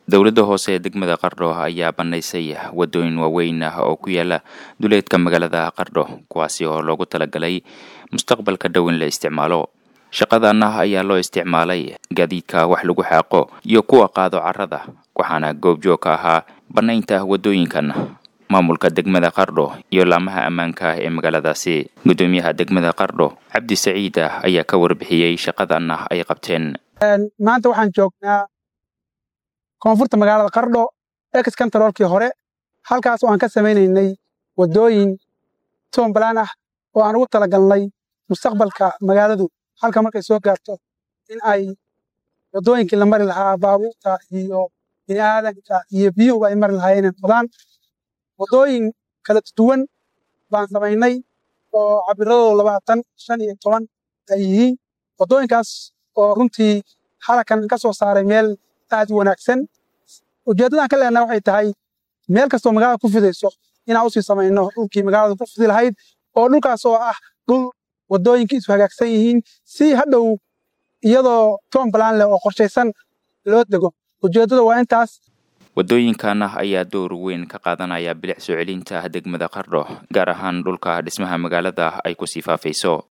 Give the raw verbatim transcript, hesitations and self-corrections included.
dowladda hoose ee degmada Qardho ayaa banaysay wadooyin waaweyn ah oo ku yaala duleedka magaalada Qardho kuwaasi oo loogu talagalay mustaqbalka dhow in la isticmaalo. Shaqadan ayaa loo isticmaalay gaadiidka wax lagu xaaqo iyo kuwa qaado carrada, waxaana goobjoog ka ahaa banaynta wadooyinkan maamulka degmada Qardho iyo laamaha ammaanka ee magaaladaasi. Gudoomiyaha degmada Qardho Cabdi Saciid ayaa ka warbixiyay shaqadan ay qabteen. maanta waxaan joognaa koonfurta magaalada Qardho ex kantaroolkii hore, halkaas oo aan ka sameynaynay wadooyin toon balaan ah oo aan ugu talagalnay mustaqbalka magaaladu halka markay soo gaarto in ay wadooyinkii la mari lahaa baabuurta iyo bini'aadanka iyo biyuhu ay mari lahaayeen wadaan wadooyin kala duwan baan samaynay oo cabiradooda labaatan shan iyo toban ay yihiin. wadooyinkaas oo runtii halakan ka soo saaray meel aad u wanaagsan. ujeedadan ka leenahay waxay tahay meel kastoo magaalada ku fidayso inaan u sii samayno dhulkii magaalada ku fidi lahayd, oo dhulkaas oo ah dhul wadooyinkii isu hagaagsan yihiin si hadhow iyadoo toon balaan leh oo qorshaysan loo dego. ujeedada waa intaas. Wadooyinkan ayaa door weyn ka qaadanaya bilic soo celinta degmada Qardho, gaar ahaan dhulka dhismaha magaalada ay ku sii faafayso.